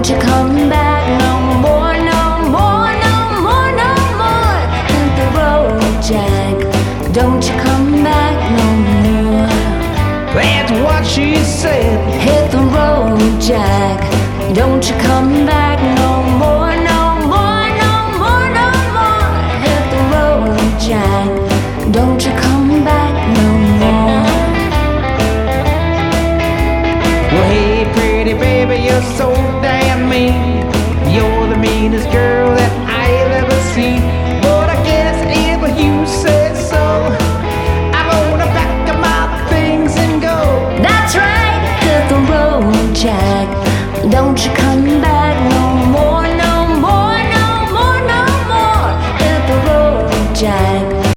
Don't you come back no more, no more, no more, no more. Hit the road, Jack. Don't you come back no more. That's what she said. Hit the road, Jack. Don't you come back.